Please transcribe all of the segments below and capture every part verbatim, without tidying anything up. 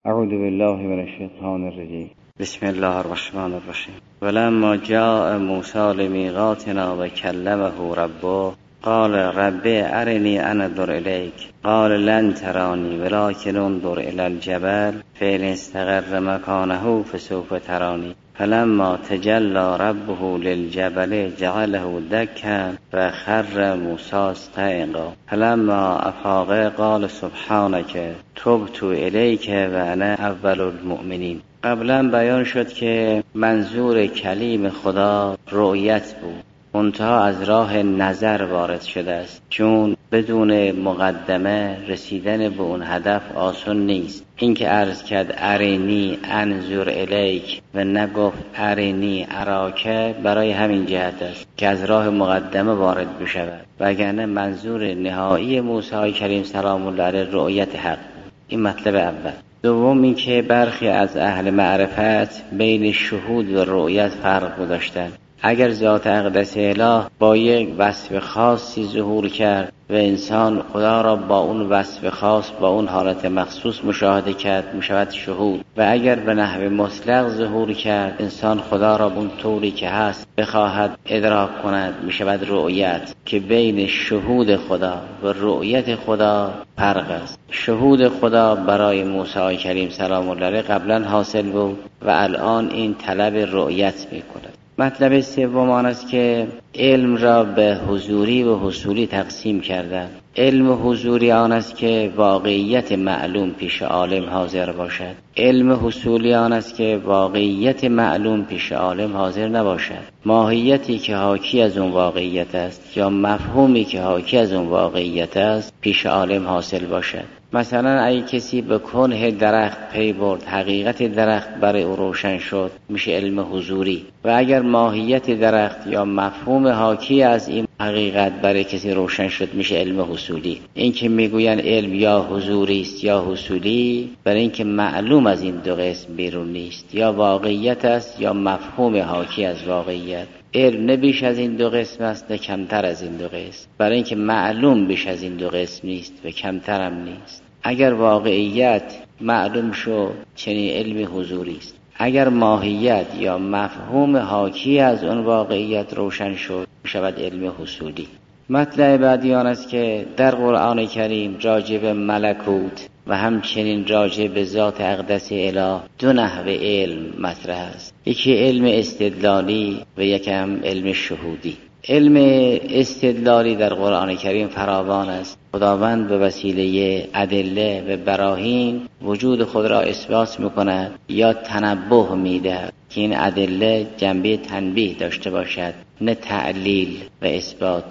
اعوذ بالله من الشیطان الرجیم. بسم الله الرحمن الرحیم. ولما جاء موسی لمیقاتنا و کلمه ربه قال رب ارنی انظر الیک قال لن ترانی ولكن انظر الى الجبل فإن استقر مكانه فسوف ترانی فلما تجلى ربه للجبل جعله دكا فخر موسى صعقا فلما افاق قال سبحانك تبت الیک و انا اول المؤمنین. قبلا بیان شد که منظور کلیم خدا رؤیت بود، منتها از راه نظر وارد شده است، چون بدون مقدمه رسیدن به اون هدف آسان نیست. این که عرض کرد ارینی انظر الیک و نگفت ارینی اراکه برای همین جهت است که از راه مقدمه وارد بشود، وگرنه منظور نهایی موسی کریم سلام الله علیه رؤیت حق بود. این مطلب اول. دوم این که برخی از اهل معرفت بین شهود و رؤیت فرق گذاشتند. اگر ذات اقدس اله با یک وصف خاصی ظهور کرد و انسان خدا را با اون وصف خاص با اون حالت مخصوص مشاهده کرد میشود شهود، و اگر به نحو مطلق ظهور کرد انسان خدا را اون طوری که هست بخواهد ادراک کند میشود رؤیت، که بین شهود خدا و رؤیت خدا فرق است. شهود خدا برای موسی کریم سلام الله علیه قبلا حاصل بود و الان این طلب رؤیت میکند. مطلب سوم آن است که علم را به حضوری و حصولی تقسیم کردند. علم حضوری آن است که واقعیت معلوم پیش عالم حاضر باشد. علم حصولی آن است که واقعیت معلوم پیش عالم حاضر نباشد. ماهیتی که حاکی از اون واقعیت است یا مفهومی که حاکی از اون واقعیت است پیش عالم حاصل باشد. مثلا اگه کسی به کنه درخت پی برد، حقیقت درخت برای او روشن شد، میشه علم حضوری. و اگر ماهیت درخت یا مفهوم حاکی از این حقیقت برای کسی روشن شد میشه علم حصولی. این که میگوین علم یا حضوری است یا حصولی، برای اینکه معلوم از این دو قسم بیرون نیست، یا واقعیت است یا مفهوم حاکی از واقعیت. علم نه بیش از این دو قسم است نه کمتر از این دو قسم، برای اینکه معلوم بیش از این دو قسم نیست و کمتر هم نیست. اگر واقعیت معلوم شد چنین علم حضوری است، اگر ماهیت یا مفهوم حاکی از اون واقعیت روشن شد میشود علم حصولی. مطلب بعدی آن است که در قرآن کریم راجع به ملکوت و همچنین راجع به ذات اقدس اله دو نحو علم مطرح است، یکی علم استدلالی و یکی هم علم شهودی. علم استدلالی در قرآن کریم فراوان است. خداوند به وسیله ادله و براهین وجود خود را اثبات میکند یا تنبه میدهد که این ادله جنبه تنبیه داشته باشد نه تعلیل و اثبات.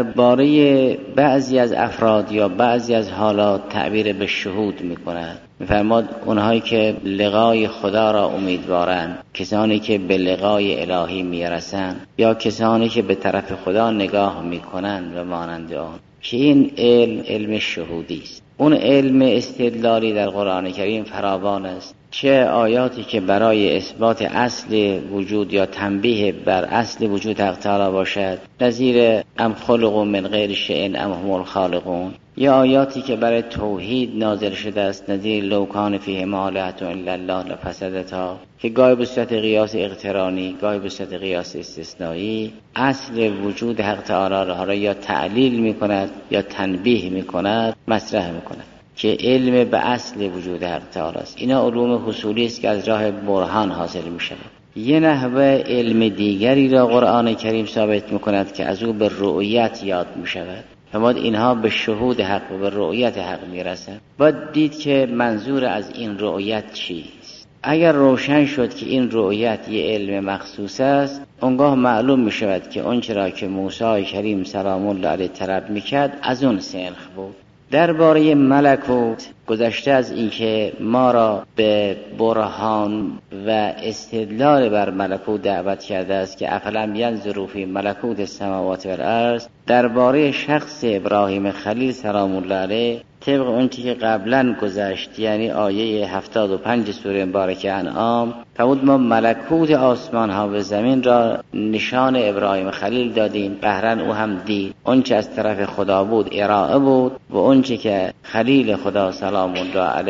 درباره بعضی از افراد یا بعضی از حالات تعبیر به شهود میکند. میفرماد اونهایی که لقای خدا را امیدوارند، کسانی که به لقای الهی میرسند یا کسانی که به طرف خدا نگاه میکنند و مانند آن، که این علم علم شهودی است. اون علم استدلالی در قرآن کریم فراوان است، چه آیاتی که برای اثبات اصل وجود یا تنبیه بر اصل وجود حق تعالی باشد، نظیر ام خلقوا من غیر شیء ام هم الخالقون، یا آیاتی که برای توحید نازل شده است، نظیر لو کان فیهما آلهة الا الله لفسدتا، که گاهی به صورت قیاس اقترانی گاهی به صورت قیاس استثنایی اصل وجود حق تعالی را یا تعلیل می کند یا تنبیه می کند، مطرح می کند که علم به اصل وجود حق تعالی است. اینا علوم حصولی است که از راه برهان حاصل می شود. یه نحوه علم دیگری را قرآن کریم ثابت می کند که از او به رؤیت یاد می شود. فرمود اینها به شهود حق و به رؤیت حق می رسند. باید دید که منظور از این رؤیت چیست. اگر روشن شد که این رؤیت یه علم مخصوص است، اونگاه معلوم می شود که اون چرا که موسی کریم سلام الله علیه طلب می کرد از اون سنخ بود. درباره ملکوت گذشته از اینکه ما را به برهان و استدلال بر ملکوت دعوت کرده است که افلم ینظروا فی ملکوت السماوات والارض. درباره شخص ابراهیم خلیل سلام الله علیه طبق اون چیزی که قبلا گذشت، یعنی آیه هفتاد و پنج سوره مبارکه انعام، فرمود ما ملکوت آسمان ها و زمین را نشان ابراهیم خلیل دادیم، قهرن او هم دید. اون چه از طرف خدا بود ارائه بود و اون چه که خلیل خدا سلام الله علیه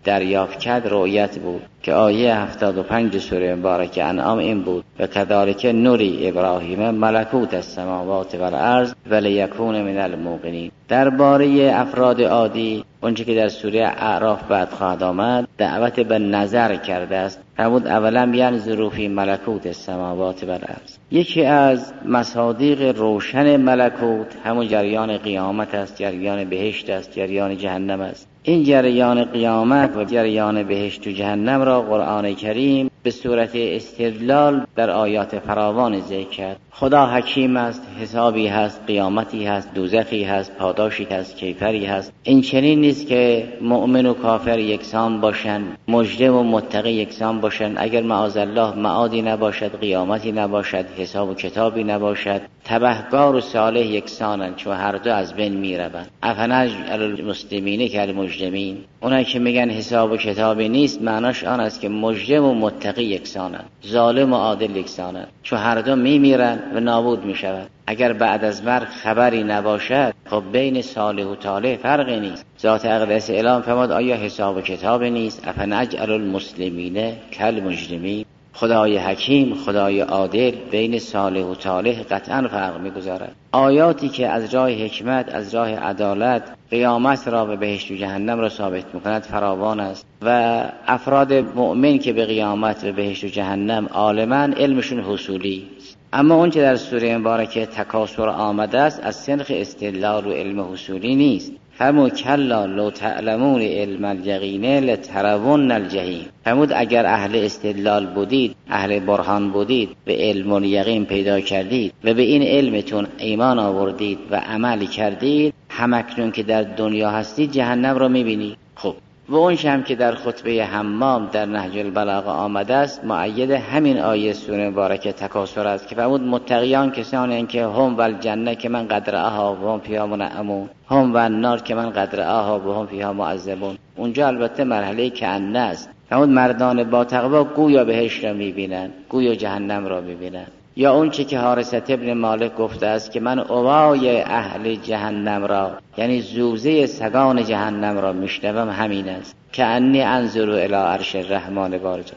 دریافت کرد رؤیت بود که آیه هفتاد و پنج سوره مبارکه انعام این بود و کذالک نوری ابراهیم ملکوت السماوات و الارض ولیکون من الموقنین. درباره افراد عادی اونچه که در سوره اعراف بعد خواهد آمد دعوت به نظر کرده است. فرمود اولم ینظروا فی ملکوت السماوات و الارض. یکی از مصادیق روشن ملکوت همون جریان قیامت است، جریان بهشت است، جریان جهنم است. این جریان قیامت و جریان بهشت و جهنم را قرآن کریم به صورت استدلال در آیات فراوان ذکر کرد. خدا حکیم است، حسابی هست، قیامتی هست، دوزخی هست، پاداشی هست، کیفری هست. این چنین نیست که مؤمن و کافر یکسان باشند، مجرم و متقی یکسان باشند. اگر معاذالله معادی نباشد، قیامتی نباشد، حساب و کتابی نباشد، تبهکار و صالح یکسانند، چون هر دو از بین میروند. افنجعل المسلمین کالمجرمین. اونایی که میگن حساب و کتابی نیست معناش آن است که مجرم و متقی یکسانند، ظالم و عادل یکسانند، چون هر دو میمیرند و نابود میشوند. اگر بعد از مرگ خبری نباشد خب بین صالح و طالح فرقی نیست. ذات اقدس اعلام فرمود آیا حساب و کتاب نیست؟ افنجعل المسلمین کالمجرمین. خدای حکیم، خدای عادل بین صالح و طالح قطعا فرق میگذارد. آیاتی که از راه حکمت، از راه عدالت قیامت را و بهشت و جهنم را ثابت میکند فراوان است و افراد مؤمن که به قیامت و بهشت و جهنم عالمن علمشون حصولی است. اما اون که در سوره مبارکه تکاثر آمده است از سنخ استدلال و علم حصولی نیست. فرمود کلا لو تعلمون علم الیقین لترون الجحیم. فرمود اگر اهل استدلال بودید، اهل برهان بودید، به علم و یقین پیدا کردید و به این علمتون ایمان آوردید و عمل کردید، همکنون که در دنیا هستید جهنم را میبینید. خب و اون هم که در خطبه حمام در نهج البلاغه آمده است مؤید همین آیه سوره مبارکه تکاثر است که فرمود متقیان کسانی که هم والجنه که من قدر اها و هم فیها منعمون، هم والنار که من قدر اها و هم فیها معذبون. اونجا البته مرحله کأنه است. فرمود مردان با تقوا گویا بهشت را میبینند، گویا جهنم را میبینند. یا اون چه که حارثه ابن مالک گفته است که من اوای اهل جهنم را یعنی زوزه سگان جهنم را میشنوم همین است که انی انظر الی عرش الرحمن بارجا.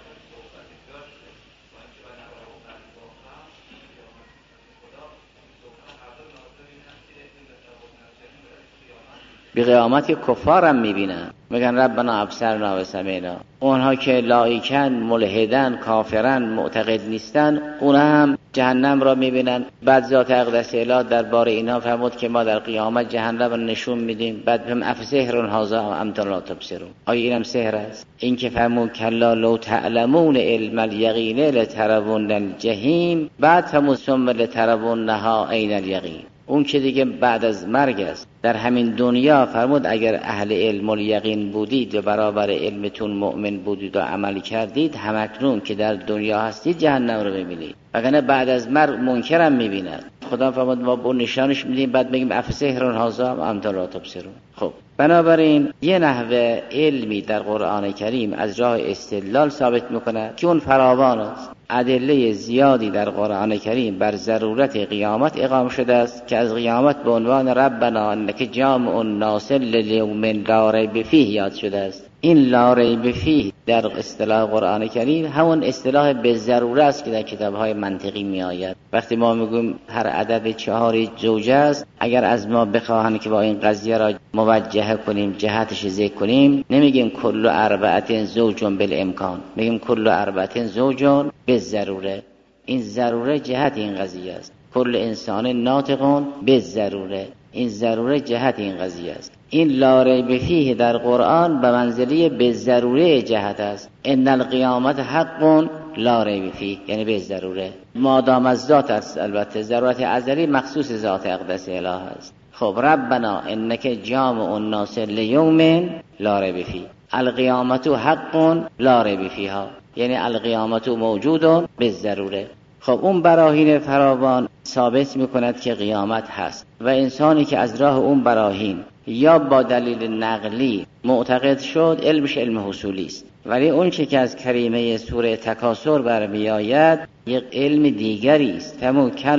به قیامت کفارم میبینن میگن ربنا ابصرنا و سمعنا. اونها که لایکن، ملحدن، کافرن، معتقد نیستن اونها هم جهنم را میبینن. بعد ذات اقدس اله درباره اینا فرمود که ما در قیامت جهنم را نشون میدیم. بعد هم افسحر هذا ام لا تبصرون. آیا اینم سحر است؟ این که فرمود کلا لو تعلمون علم الیقین لترون الجحیم. بعد فرمود ثم لترونها عین الیقین. اون که دیگه بعد از مرگ است. در همین دنیا فرمود اگر اهل علم و یقین بودید و برابر علمتون مؤمن بودید و عمل کردید همکنون که در دنیا هستید جهنم رو ببینید. وگرنه بعد از مرگ منکرم میبیند. خدا فرمود ما با نشانش میدیم بعد میگیم افسحر هذا ام لا تبصرون. خب بنابراین یه نحوه علمی در قرآن کریم از راه استدلال ثابت میکنه که اون فراوان است. ادله زیادی در قرآن کریم بر ضرورت قیامت اقامه شده است که از قیامت به عنوان ربنا انک جامع الناس لیوم لا ریب فیه یاد شده است. این لا ریب فیه در اصطلاح قرآن کریم همون اصطلاح به ضروره است که در کتاب‌های منطقی می آید. وقتی ما میگیم هر عدد چهاری زوجه است، اگر از ما بخواهند که با این قضیه را موجه کنیم، جهتش ذکر کنیم، نمیگیم کل اربعه زوجون بالامکان، میگیم کل اربعه زوجون بالضروره. این ضروره جهت این قضیه است. کل انسان ناطقون بالضروره، این ضروره جهت این قضیه است. این لا ریب فیه در قرآن به منزله به ضروره جهت است. ان القیامت حق لا ریب فیه یعنی به ضروره. مادام از ذات است، البته ضرورت ازلی مخصوص ذات اقدس اله است. خب ربنا انک جامع الناس لیوم لا ریب فیه. القیامت حق لا ریب فیها یعنی القیامت موجود به ضروره. خب اون براهین فراوان ثابت میکند که قیامت هست و انسانی که از راه اون براهین یا با دلیل نقلی معتقد شد علمش علم حصولی است. ولی اون چه که از کریمه سوره تکاثر برمی آید یک علم دیگری است. همون کلا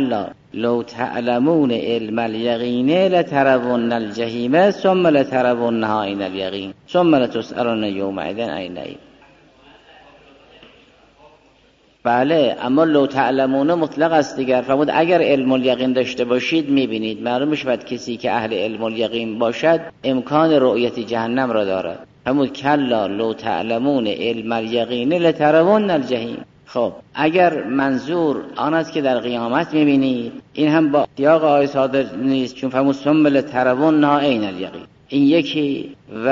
لو تعلمون علم الیقین لترون الجحیم ثم لترونها عین الیقین ثم لتسألن یومئذ عن النعیم. بله، اما لو تعلمون مطلق است دیگر. فرمود اگر علم الیقین داشته باشید میبینید. معلوم میشود کسی که اهل علم الیقین باشد امکان رؤیت جهنم را دارد. فرمود کلا لو تعلمون علم الیقین لترون الجحیم. خب اگر منظور آن است که در قیامت میبینید، این هم با سیاق آیه صادر نیست، چون فرمود ثم لترونها عین الیقین. این یکی. و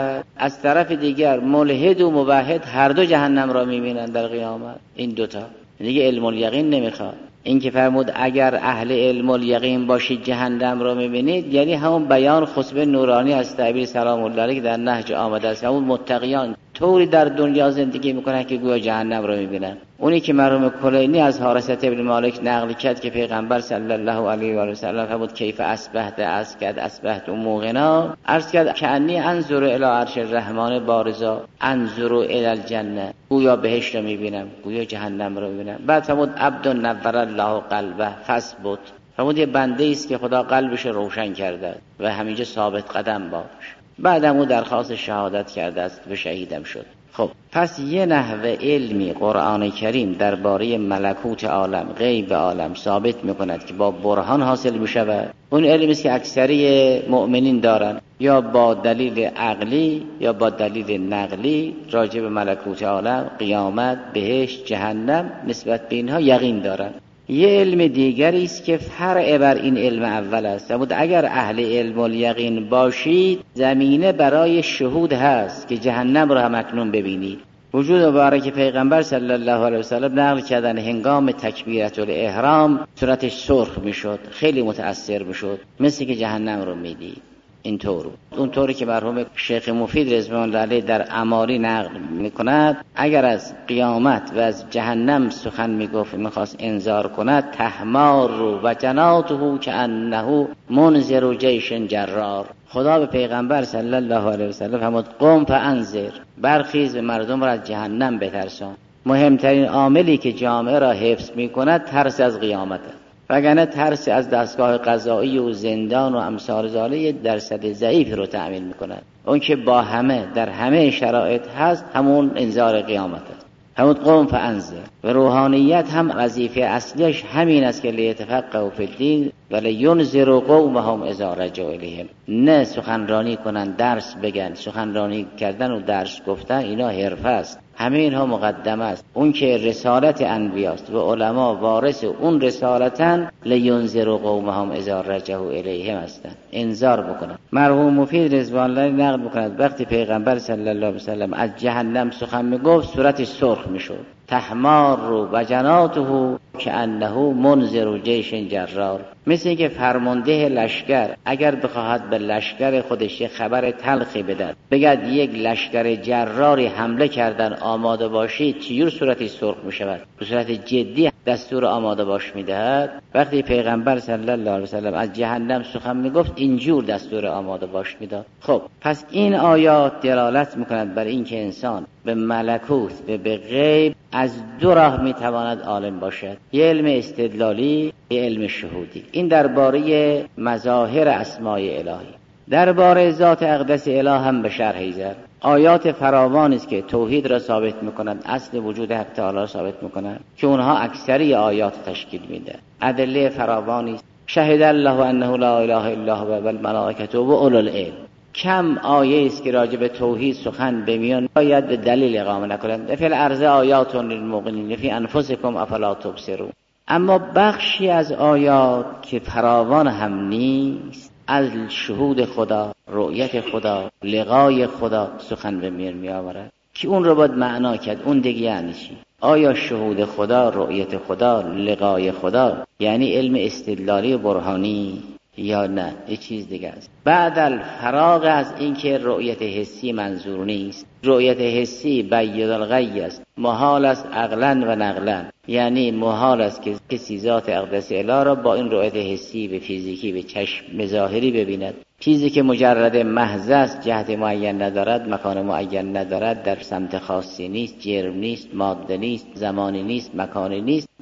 از طرف دیگر ملحد و موحد هر دو جهنم را میبینند در قیامت. این دوتا دیگه علم الیقین نمیخواد. این که فرمود اگر اهل علم الیقین باشید جهنم را میبینید، یعنی همون بیان خطبه نورانی از تعبیر سلام الله علیه که در نهج آمده است. همون متقیان طوری در دنیا زندگی میکنن که گویا جهنم را میبینن. اونی که مرحوم کلینی از حارثه ابن مالک نقل کرد که پیغمبر صلی الله علیه و آله و سلم فرمود کیف اصبحت اسکد اصبحت موقنا، عرض کرد کأنی انظر الی عرش الرحمن بارزا انظر الی الجنه، گویا بهشت را میبینم گویا جهنم را میبینم. بعد فرمود عبد نور الله قلبه فثبت، فرمود یه بنده است که خدا قلبش روشن کرده و همینجا ثابت قدم باش. بعدم او درخواست شهادت کرده است و شهیدم شد. خب پس یه نحوه علمی قرآن کریم درباره ملکوت عالم، غیب عالم ثابت میکند که با برهان حاصل میشود. اون علمی است که اکثری مؤمنین دارن، یا با دلیل عقلی یا با دلیل نقلی راجع به ملکوت عالم، قیامت، بهشت، جهنم نسبت به اینها یقین دارن. یه علم دیگری است که فرع بر این علم اول است. فرمود اگر اهل علم الیقین باشید زمینه برای شهود هست که جهنم را هم اکنون ببینید. وجود مبارک پیغمبر صلی الله علیه و سلم نقل کردن هنگام تکبیرت الاحرام صورتش سرخ میشد، خیلی متأثر میشد، مثل که جهنم رو میدید. اینطور اونطوری که مرحوم شیخ مفید رضوان الله علیه در اماری نقل میکند، اگر از قیامت و از جهنم سخن میگفت، میخواست انذار کند، تحمار و جناته کأنه منذر جیش جرار. خدا به پیغمبر صلی الله علیه و سلم فرمود قم فانذر، برخیز به مردم را از جهنم بترسان. مهمترین عاملی که جامعه را حفظ میکند ترس از قیامت است، وگرنه ترس از دستگاه قضایی و زندان و امثال ذالک درصد ضعیفی رو تأمین میکند. اون که با همه در همه شرایط هست همون انذار قیامت است. همون قوم فانذر. و روحانیت هم وظیفه اصلیش همین است که لیتفقهوا فی الدین و لینذر قومهم اذا رجعوا الیهم. نه سخنرانی کنن، درس بگن. سخنرانی کردن و درس گفتن اینا حرفه است، همه اینها مقدمه است. اون که رسالت انبیاست و علما وارث اون رسالتن، لینذر قومهم اذا رجعوا الیهم هستند، انذار بکنن. مرحوم مفید رضوان الله نقل میکند وقتی پیغمبر صلی الله علیه و سلم از جهنم سخن میگفت صورتش سرخ میشد، تحمار و جناته کأنه منذر جیش جرار، مثل اینکه فرمانده لشکر اگر بخواهد به لشکر خودش یک خبر تلخی بدهد، بگد یک لشکر جراری حمله کردن آماده باشید، چجور صورتش سرخ می شود؟ به صورت جدی دستور آماده باش می دهد. وقتی پیغمبر صلی الله علیه و سلم از جهنم سخن می گفت اینجور دستور آماده باش می داد. خب پس این آیات دلالت می کند بر این که انسان به ملکوت و به غیب از دو راه می تواند عالم باشد، یه علم استدلالی، یه علم شهودی. این درباره مظاهر اسماء الهی. درباره ذات اقدس اله هم به شرح زد. آیات فراوانی است که توحید را ثابت می‌کنند، اصل وجود حق تعالی را ثابت می‌کنند که اونها اکثری آیات تشکیل میده. ادله فراوانی است. شهد الله انه لا اله الا هو و الملائکه و اولو العلم. کم آیه است که راجع به توحید سخن بمیان باید به دلیل اقامه نکنند. فی الارض آیات للموقنین فی انفسکم افلا تبصرون. اما بخشی از آیات که فراوان هم نیست، از شهود خدا، رؤیت خدا، لقای خدا سخن به میان می آورد که اون رو باید معنا کرد. اون دیگه یعنی چی؟ آیا شهود خدا، رؤیت خدا، لقای خدا یعنی علم استدلالی و برهانی یا نه یه چیز دیگه است؟ بعد الفراغ از این که رؤیت حسی منظور نیست، رؤیت حسی بید الغی است، محال است عقلا و نقلا، یعنی محال است که کسی ذات اقدس اله را با این رؤیت حسی به فیزیکی به چشم ظاهری ببیند. چیزی که مجرد محض است، جهت معین ندارد، مکان معین ندارد، در سمت خاصی نیست، جرم نیست، ماده نیست، زمانی نیست، مکانی نیست،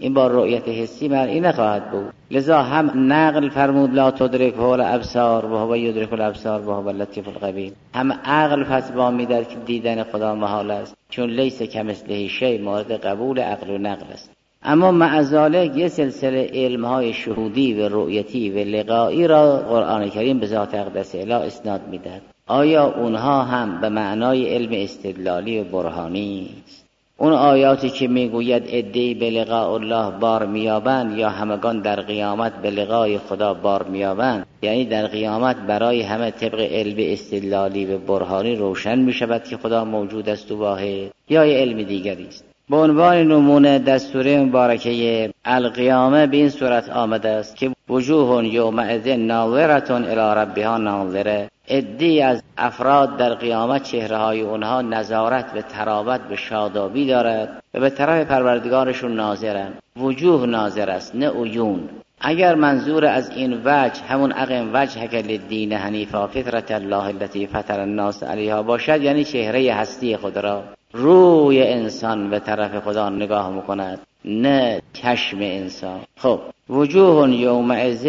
این با رؤیت حسی مرئی نخواهد بود. لذا هم نقل فرمود لا تدرکه الابصار و هو یدرک الابصار و هو اللطیف الخبیر، هم عقل فتوا میداد که دیدن خدا محال است، چون لیس کمثله شیء مورد قبول عقل و نقل است. اما مع ذلک یه سلسله علم‌های شهودی و رؤیتی و لقایی را قرآن کریم به ذات اقدس اله اسناد میدهد. آیا اونها هم به معنای علم استدلالی و برهانی است؟ اون آیاتی که میگوید عده‌ای به لقاء الله بار میابند یا همگان در قیامت به لقای خدا بار میابند، یعنی در قیامت برای همه طبق علم استدلالی و برهانی روشن میشود که خدا موجود است و واحد، یا یه علم دیگری است؟ به عنوان نمونه در سوره مبارکه القیامه به این صورت آمده است که وجوه یومئذ ناظرة الی ربها ناظره، عده‌ای از افراد در قیامت چهره‌های اونها نضارت و تراوت و شادابی دارد و به طرف پروردگارشون ناظرند. وجوه ناظر است نه عیون. اگر منظور از این وجه همون اقم وجهک للدین حنیفا فطرة الله التي فطر الناس علیها باشد، یعنی چهره هستی خود را، روی انسان به طرف خدا نگاه میکند نه چشم انسان. خب وجوه یومئذ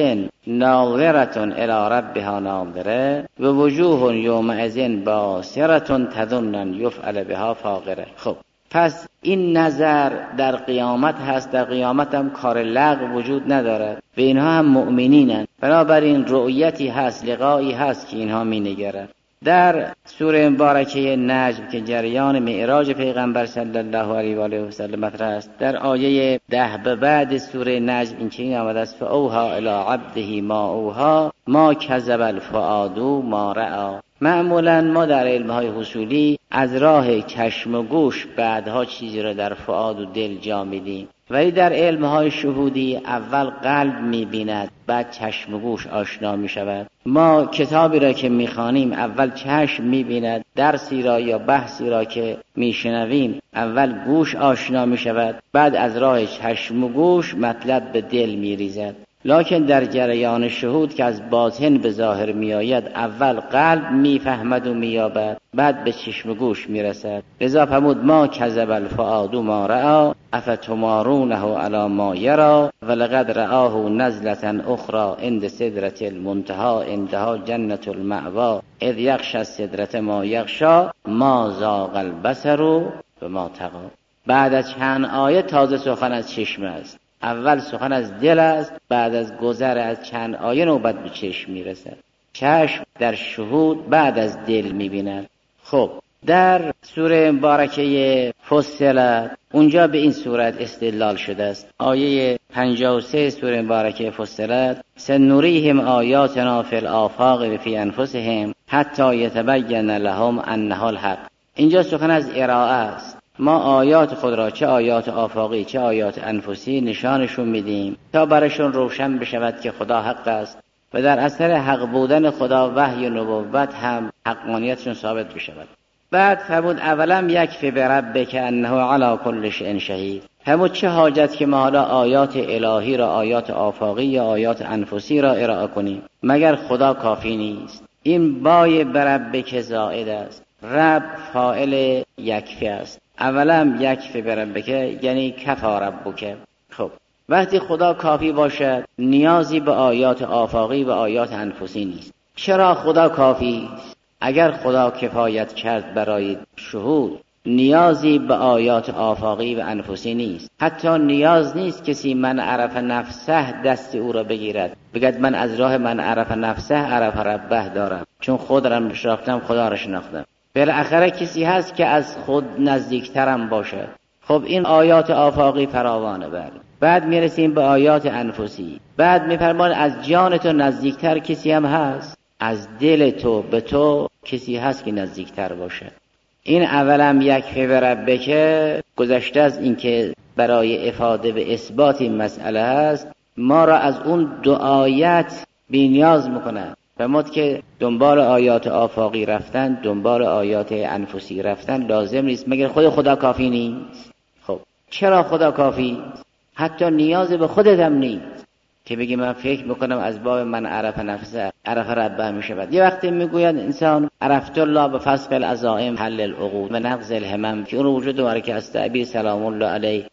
ناظرة الی ربها ناظره و وجوه یومئذ باسرة تظن ان یفعل بها فاقره. خب پس این نظر در قیامت هست، در قیامت هم کار لغو وجود ندارد و اینها هم مؤمنینند، بنابراین رؤیتی هست، لقایی هست که اینها می نگرند. در سوره مبارکه نجم که جریان معراج پیغمبر صلی الله علیه و آله و سلم مطرح است، در آیه ده به بعد سوره نجم این چنین آمده است فاوحی الی عبده ما اوحی ما کذب الفؤاد ما رأی. معمولا ما در علمهای حصولی از راه چشم و گوش بعدها چیزی را در فؤاد و دل جا میدیم، ولی در علمهای شهودی اول قلب میبیند بعد چشم و گوش آشنا میشود. ما کتابی را که میخوانیم اول چشم میبیند، درسی را یا بحثی را که میشنویم اول گوش آشنا میشود، بعد از راه چشم و گوش مطلب به دل میریزد. لکن در جریان شهود که از باطن به ظاهر میآید اول قلب میفهمد و مییابد بعد به چشم و گوش میرسد. لذا فرمود ما کذب الفؤاد ما رأی افتمارونه علی ما یری ولقد رآه نزلة اخرى عند سدرة المنتهى عندها جنة المأوى اذ یغشی السدرة ما یغشی ما زاغ البصر و ما طغی. بعد از چند آیه تازه سخن از چشم است، اول سخن از دل است، بعد از گذر از چند آیه نوبت به چشم میرسد. چشم در شهود بعد از دل میبیند. خب در سوره مبارکه فصلت اونجا به این صورت استدلال شده است. آیه پنجاه و سه سوره مبارکه فصلت سنوریهم آیاتنا فی الآفاق و فی انفسهم حتی یتبین لهم انه الحق. اینجا سخن از ارائه است. ما آیات خود را چه آیات آفاقی چه آیات انفسی نشانشون میدیم تا برشون روشن بشود که خدا حق است و در اثر حق بودن خدا وحی و نبوت هم حقانیتشون ثابت بشود. بعد فرمود اولم یکفی بربک انه علی کل شیء شهید. فرمود چه حاجت که ما حالا آیات الهی را، آیات آفاقی یا آیات انفسی را ارائه کنیم، مگر خدا کافی نیست؟ این بای بربک زائد است. رب فاعل یکفی است. اولم یکفی بربک یعنی کفا ربک. خب وقتی خدا کافی باشد نیازی به آیات آفاقی و آیات انفسی نیست. چرا خدا کافی است؟ اگر خدا کفایت کرد برای شهود نیازی به آیات آفاقی و انفسی نیست. حتی نیاز نیست کسی من عرف نفسه دست او را بگیرد بگد من از راه من عرف نفسه عرف ربه دارم، چون خود را شناختم خدا را شناختم. بالاخره کسی هست که از خود نزدیکترم باشد. خب این آیات آفاقی فراوانه. بعد بعد میرسیم به آیات انفسی. بعد میفرمان از جان تو نزدیکتر کسی هم هست، از دل تو به تو کسی هست که نزدیکتر باشه. این اولم یکفی بربک گذشته از این که برای افاده به اثبات این مسئله هست ما را از اون دو آیت بی‌نیاز میکنه. فرمود که دنبال آیات آفاقی رفتن، دنبال آیات انفسی رفتن لازم نیست مگر خود خدا کافی نیست. خب چرا خدا کافی؟ حتی نیاز به خودت هم نیست که بگی من فکر میکنم از باب من عرف نفسه عرف ربه میشود. یه وقتی میگوید انسان عرفت الله بفسق العزائم حل العقود و نقض الهمم که اون وجود داره که از تعبیر سلام الله علیه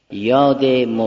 یاد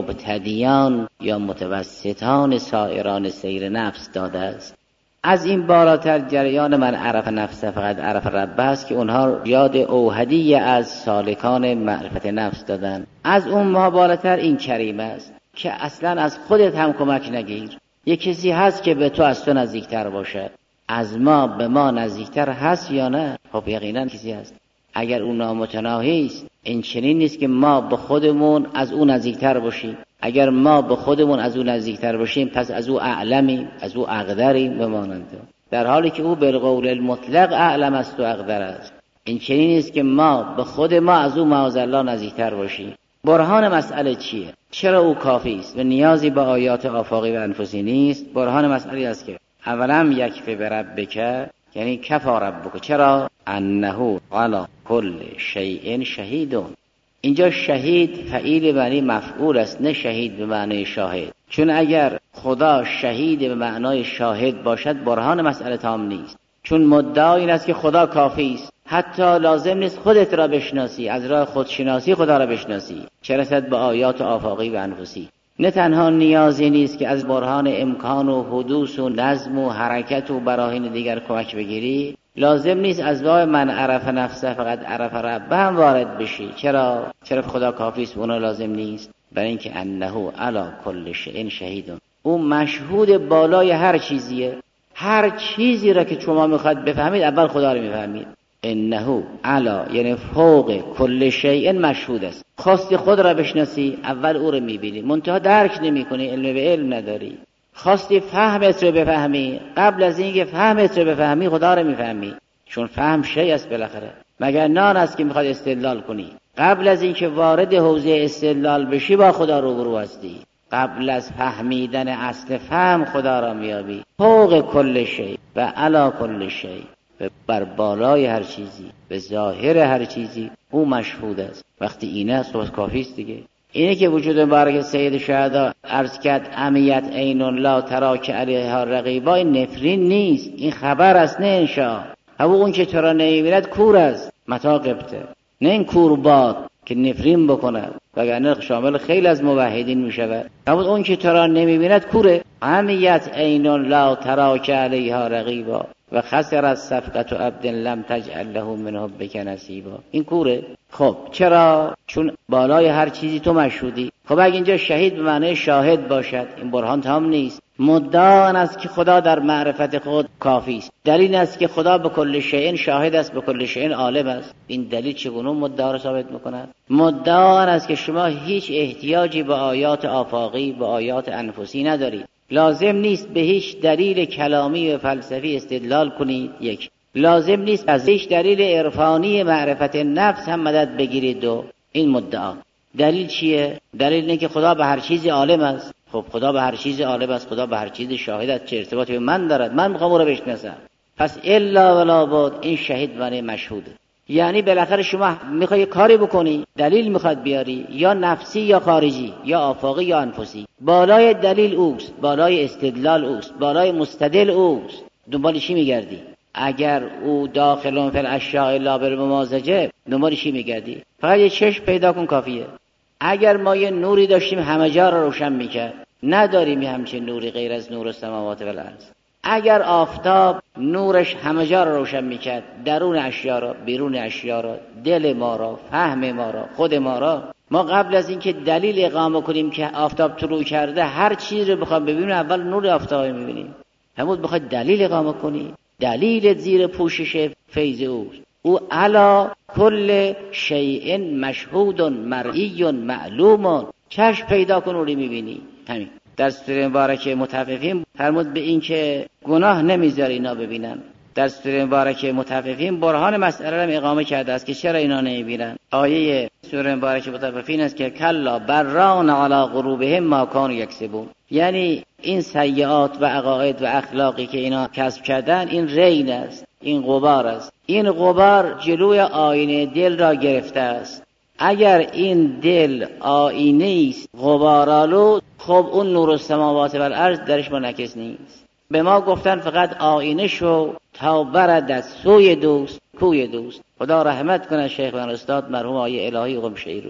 مبتدیان یا متوسطان سایران سیر نفس داده است. از این بالاتر جریان من عرف نفسه فقط عرف ربه است که اونها یاد اوحدی از سالکان معرفت نفس دادن. از اون ما بالاتر این کریم است که اصلا از خودت هم کمک نگیر. یک کسی هست که به تو از تو نزدیکتر باشه، از ما به ما نزدیکتر هست یا نه؟ خب یقینا کسی هست. اگر اون نامتناهی است، این چنین نیست که ما به خودمون از اون نزدیکتر باشیم. اگر ما به خودمون از اون نزدیکتر باشیم پس از او اعلمیم، از او اقدریم بمانند، در حالی که او بالقول المطلق اعلم است و اقدر است. این چنین نیست که ما به خود ما از او معاذالله نزدیکتر باشیم. برهان مسئله چیه؟ چرا او کافی است و نیازی به آیات آفاقی و انفسی نیست؟ برهان مسئله است که اولم یکفی بربک، یعنی کفا ربک. چرا؟ انه علی کل شیء شهید. اینجا شهید فعیل معنی مفعول است، نه شهید به معنی شاهد. چون اگر خدا شهید به معنای شاهد باشد برهان مسئله تام نیست. چون مدعا این است که خدا کافی است، حتی لازم نیست خودت را بشناسی، از راه خودشناسی خدا را بشناسی، چه رسد به آیات آفاقی و انفسی. نه تنها نیازی نیست که از برهان امکان و حدوث و نظم و حرکت و براهین دیگر کمک بگیری، لازم نیست از راه من عرف نفسه فقط عرف ربه هم وارد بشی. چرا؟ چرا خدا کافی است، اونها لازم نیست؟ برای اینکه انه علی کل شیء شهید. او مشهود بالای هر چیزیه. هر چیزی را که شما میخواد بفهمید اول خدا رو میفهمید. انه علی یعنی فوق کل شیء مشهود است. خواستی خود را بشناسی اول او رو میبینی، منتها درک نمیکنی، علم به علم نداری. خواستی فهمت رو بفهمی، قبل از اینکه فهمت رو بفهمی خدا رو میفهمی، چون فهم شیء است بالاخره. مگر نان است که میخواد استدلال کنی؟ قبل از اینکه وارد حوزه استدلال بشی با خدا روبرو هستی. قبل از فهمیدن اصل فهم خدا را میابی. فوق کل شیء و علی کل شیء، بر بالای هر چیزی، به ظاهر هر چیزی او مشهود است. وقتی اینه است بس کافی است دیگه. اینه که وجود مبارک سید شهدا عرض کرد امیت عین لا تراک علیها رقیبا، این نفرین نیست، این خبر است نه انشاء. همون اون که تو را نمیبیند کور است، متا قبطه، نه این کور باد که نفرین بکنه، وگرنه شامل خیلی از موحدین میشود. همون اون که تو را نمیبیند کوره. امیت عین لا تراک علیها رقیبا و خسر از صفقت و عبد لم تجعل له من حبک نصیبا، این کوره. خب چرا؟ چون بالای هر چیزی تو مشهودی. خب اگه اینجا شهید به معنی شاهد باشد این برهان تام نیست. مدعا است که خدا در معرفت خود کافی است. دلیل است که خدا به کل شیء شاهد است، به کل شیء عالم است. این دلیل چگونه مدعا را ثابت میکند؟ مدعا است که شما هیچ احتیاجی به آیات آفاقی، به آیات انفسی ندارید. لازم نیست به هیچ دلیل کلامی و فلسفی استدلال کنید. یک، لازم نیست از هیچ دلیل عرفانی معرفت نفس هم مدد بگیرید. دو، این مدعا. دلیل چیه؟ دلیل اینه که خدا به هر چیزی عالم است. خب خدا به هر چیزی عالم است، خدا به هر چیزی شاهد است، چه ارتباطی به من دارد؟ من میخوام او را بشناسم. پس الا ولا بد، این شهید معنی مشهوده. یعنی بالاخره شما میخوای کاری بکنی، دلیل میخواد بیاری، یا نفسی یا خارجی، یا آفاقی یا انفسی. بالای دلیل اوست، بالای استدلال اوست، بالای مستدل اوست. دنبال چی میگردی؟ اگر او داخلون فی الاشیاء لا بالممازجه، دنبال چی میگردی؟ فقط یه چشم پیدا کن کافیه. اگر ما یه نوری داشتیم همه جا را روشن میکرد، نداریم همچین نوری غیر از نور السماوات و الارض. اگر آفتاب نورش همه جا را روشن میکرد، درون اشیا را، بیرون اشیا را، دل ما را، فهم ما را، خود ما را، ما قبل از اینکه دلیل اقامه کنیم که آفتاب طلوع کرده هر چیز رو بخوام ببینیم اول نور آفتاب میبینیم. همون بخواد دلیل اقامه کنی، دلیل زیر پوشش فیض اوست. او علا کل شیء مشهود مرئی معلوم، چشم پیدا کن رو میبینی. همین در سوره مبارکه مطففین فرمود به این که گناه نمیذاره اینا ببینن. در سوره مبارکه مطففین برهان مسئله را اقامه کرده است که چرا اینا نمیبینن. آیه سوره مبارکه مطففین است که کلا بران علی قلوبهم ما کانوا یکسبون، یعنی این سیئات و عقاید و اخلاقی که اینا کسب کردن این رین است، این غبار است. این غبار جلوی آینه دل را گرفته است. اگر این دل آینه است غبارآلود، خب اون نور السماوات و الارض درش منعکس نیست. به ما گفتن فقط آینه شو تا برد از سوی دوست کوی دوست. خدا رحمت کنه شیخ و استاد مرحوم آیه الهی قمشه‌ای رو.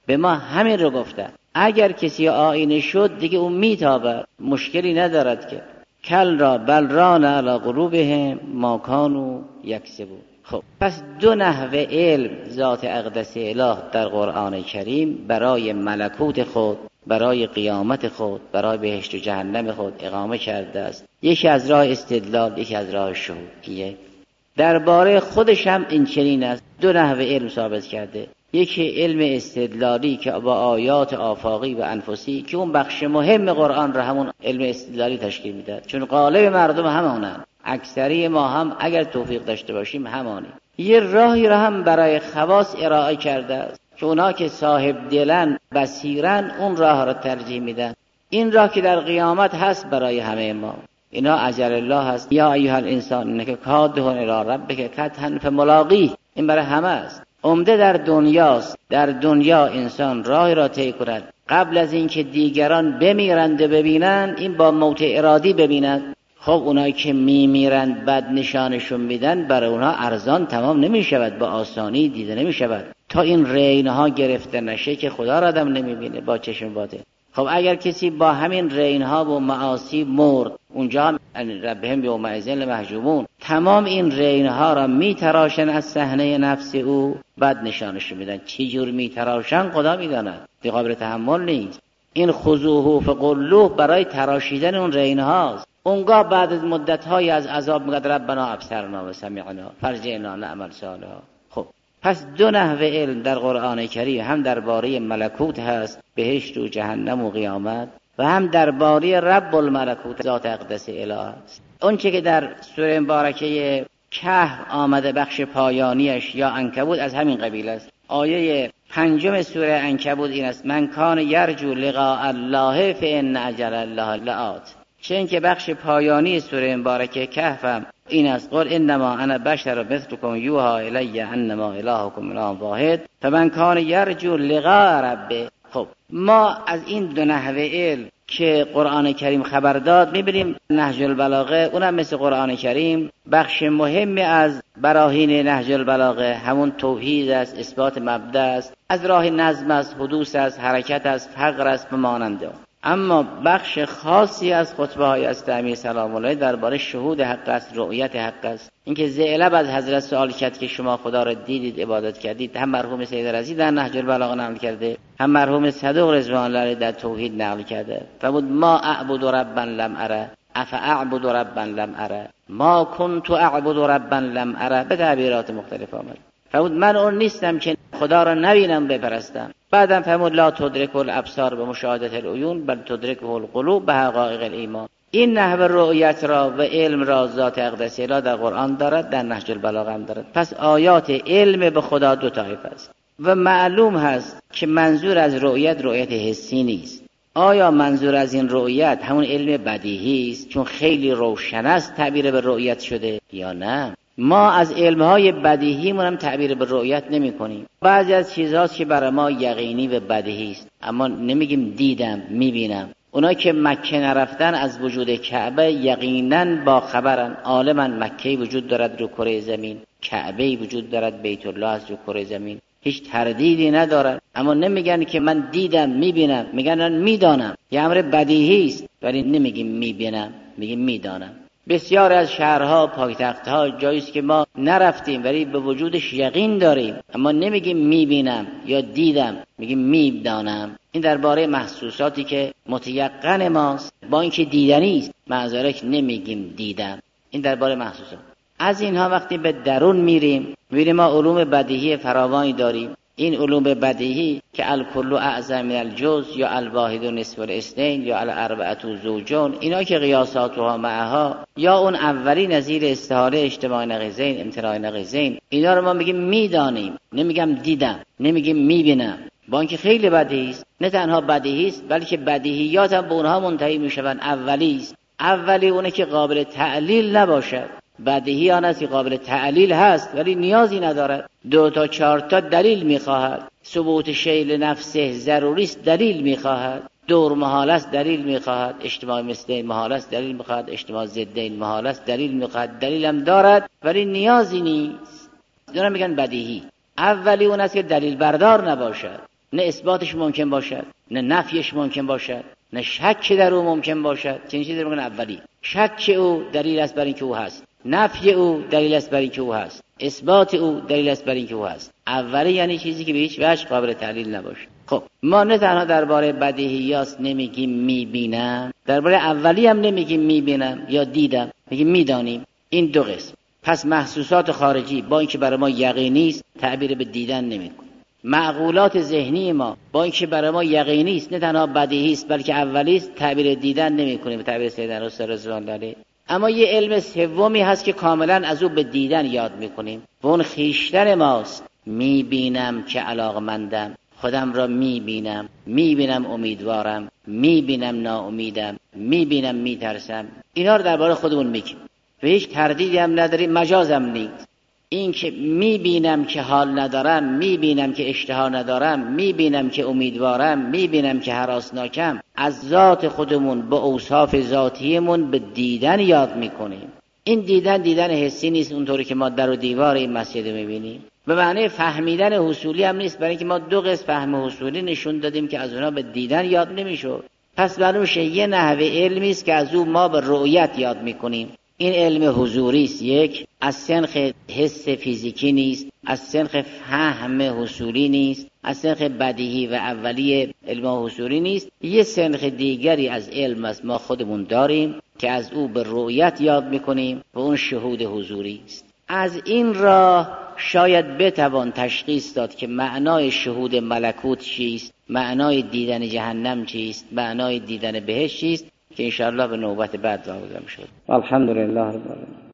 به ما همین رو گفتن. اگر کسی آینه شد دیگه اون میتابد، مشکلی ندارد که. کل را بل ران علی قلوبهم ما کانوا یکسبون. خب پس دو نحوه علم ذات اقدس اله در قرآن کریم برای ملکوت خود، برای قیامت خود، برای بهشت و جهنم خود اقامه کرده است. یکی از راه استدلال، یکی از راه شهود. یک درباره خودش هم این چنین است، دو نحوه علم ثابت کرده. یکی علم استدلالی که با آیات آفاقی و انفسی که اون بخش مهم قرآن را همون علم استدلالی تشکیل میده، چون غالب مردم همونن، اکثری ما هم اگر توفیق داشته باشیم همانی. یه راهی را هم برای خواص ارائه کرده است که اونا که صاحب دلن، بصیرن، اون راه را ترجیح میدن. این راه که در قیامت هست برای همه ما، اینا اجل الله هست. یا ایها الانسان انک کادح الی ربک کدحا فملاقیه، این برای همه است. عمده در دنیاست، در دنیا انسان راهی را طی کند قبل از اینکه دیگران بمیرند و ببینند، این با موت ارادی ببینند. خب اونایی که میمیرند بعد نشانشون میدن، برای اونها ارزان تمام نمیشود، با آسانی دیده نمیشود تا این رینها گرفته نشه که خدا را آدم نمیبینه با چشم باطن. خب اگر کسی با همین رینها و معاصی مرد، اونجا هم ربهم یومئذ لمحجوبون، تمام این رینها را میتراشن از صحنه نفس او، بعد نشانش میدن. چی جور میتراشن خدا میداند، دی قابل تحمل نیست. این خذوه فغلوه برای تراشیدن اون رینهاست. اونگاه بعد از مدت‌های از عذاب میگه ربنا ابصرنا و سمعنا فرجعنا نعمل صالحا. خب پس دو نحوه علم در قرآن کریم، هم درباره ملکوت هست، بهشت و جهنم و قیامت، و هم درباره رب الملکوت ذات اقدس اله است. اون چه که در سوره مبارکه کهف آمده بخش پایانیش یا عنکبوت از همین قبیل است. آیه پنجم سوره عنکبوت این است: من کان یرجو لقاء الله فان اجل الله لآت. چون که بخش پایانی سوره مبارکه کهف هم این است: قل انما انا بشر مثلکم یوحی الی انما الهکم اله واحد فمن کان یرجو لقاء ربه. خب ما از این دو نحوه علم که قرآن کریم خبر داد میبینیم نهج البلاغه، اونم مثل قرآن کریم بخش مهمی از براهین نهج البلاغه همون توحید است، اثبات مبدا است، از راه نظم است، حدوث است، حرکت است، فقر است و ماننده. اما بخش خاصی از خطبه های اسلامی سلام الله درباره شهود حق است، رؤیت حق است. اینکه زعلب از حضرت سوال کرد که شما خدا را دیدید، عبادت کردید. هم مرحوم سید رضی در نهج البلاغه نقل کرده، هم مرحوم صدوق رضوان الله در توحید نقل کرده. فرمود ما اعبد ربا لم اره افاعبد ربا لم اره ما کنت اعبد ربا لم اره، به تعبیرات مختلف آمد. فرمود من اون نیستم که خدا را نبینم بپرستم. بعدم فرمود لا تدرک الابصار به مشاهدت العیون بل تدرکه القلوب به حقایق الایمان. این نحو رؤیت را و علم را ذات اقدس اله در قرآن دارد، در نهج البلاغه هم دارد. پس آیات علم به خدا دو طایفه است و معلوم هست که منظور از رؤیت رؤیت حسی نیست. آیا منظور از این رؤیت همون علم بدیهی است چون خیلی روشن است تعبیر به رؤیت شده، یا نه؟ ما از علمهای بدیهیمون هم تعبیر به رؤیت نمی کنیم. بعضی از چیزهاست که برای ما یقینی و بدیهی است، اما نمیگیم دیدم، میبینم. اونا که مکه نرفتن از وجود کعبه یقینا با خبرن، عالمن مکه وجود دارد رو کره زمین، کعبه وجود دارد، بیت الله است رو کره زمین، هیچ تردیدی ندارن. اما نمیگن که من دیدم میبینم، میگن من میدانم. یه امر بدیهی است ولی نمیگیم میبینم، میگیم میدانم. بسیار از شهرها، پایتختها جایی است که ما نرفتیم ولی به وجودش یقین داریم، اما نمیگیم میبینم یا دیدم، میگیم میدانم. این درباره محسوساتی که متیقن ماست، با اینکه دیدنی است معذرت نمیگیم دیدم. این درباره محسوسات. از اینها وقتی به درون میریم میبینیم ما علوم بدیهی فراوانی داریم. این علوم بدیهی که الکل اعظم من الجزء یا الواحد نصف الاثنین یا الاربعه زوجون، اینا که قیاساتها معها یا اون اولی نظیر استحاله اجتماع نقیضین امتناع نقیضین، اینا رو ما میگیم میدانیم، نمیگم دیدم، نمیگیم میبینم. با اینکه خیلی بدیهی است، نه تنها بدیهی است بلکه بدیهیات هم به اونها منتهی میشوند. اولی است، اولی اونه که قابل تعلیل نباشد. بدیهی آن است که قابل تعلیل هست ولی نیازی ندارد. دو تا چهار تا دلیل میخواهد. ثبوت شیء نفسه ضروری است، دلیل میخواهد. دور محال است، دلیل میخواهد. اجتماع مثلین محال است، دلیل میخواهد. اجتماع ضدین محال است، دلیل میخواهد. دلیل هم دارد ولی نیازی نیست. اینا میگن بدیهی. اولی اون است که دلیل بردار نباشد، نه اثباتش ممکن باشد، نه نفیش ممکن باشد، نه شک در او ممکن باشد. چنین چیزی رو میگن اولی. شک او دلیل است بر اینکه او هست، نفی او دلیل است بر اینکه او هست، اثبات او دلیل است بر اینکه او هست. اولی یعنی چیزی که به هیچ وجه قابل تعلیل نباشه. خب ما نه تنها درباره بدیهیات نمیگیم میبینم، درباره اولی هم نمیگیم میبینم یا دیدم، میگیم میدانیم. این دو قسم. پس محسوسات خارجی با اینکه برای ما یقینی است تعبیر به دیدن نمیکنه. معقولات ذهنی ما با اینکه برای ما یقینی است، نه تنها بدیهی است بلکه اولی است، تعبیر دیدن نمیکنیم به تعبیر سیدنا رسول رضوان الله. اما یه علم سومی هست که کاملا از او به دیدن یاد میکنیم و اون خویشتن ماست. میبینم که علاقمندم، خودم را میبینم، میبینم امیدوارم، میبینم ناامیدم، میبینم میترسم. اینا رو درباره خودمون میگیم و هیچ تردیدی هم نداریم، مجازم نیست. این که میبینم که حال ندارم، میبینم که اشتها ندارم، میبینم که امیدوارم، میبینم که هراسناکم، از ذات خودمون با اوصاف ذاتیمون به دیدن یاد میکنیم. این دیدن دیدن حسی نیست اونطوری که ما در و دیوار این مسجد میبینیم. به معنی فهمیدن حصولی هم نیست، برای اینکه ما دو قسم فهم حصولی نشون دادیم که از اونها به دیدن یاد نمیشد. پس معلوم شه یه نحوه علمی است که از او ما به رؤیت یاد میکنیم. این علم حضوری است، یک از سنخ حس فیزیکی نیست، از سنخ فهم حصولی نیست، از سنخ بدیهی و اولیه علم حصولی نیست. یه سنخ دیگری از علم است ما خودمون داریم که از او به رؤیت یاد میکنیم و اون شهود حضوری است. از این راه شاید بتوان تشخیص داد که معنای شهود ملکوت چیست، معنای دیدن جهنم چیست، معنای دیدن بهشت چیست، که انشاءالله به نوبت بعد واقع میشه. الحمدلله رب العالمین.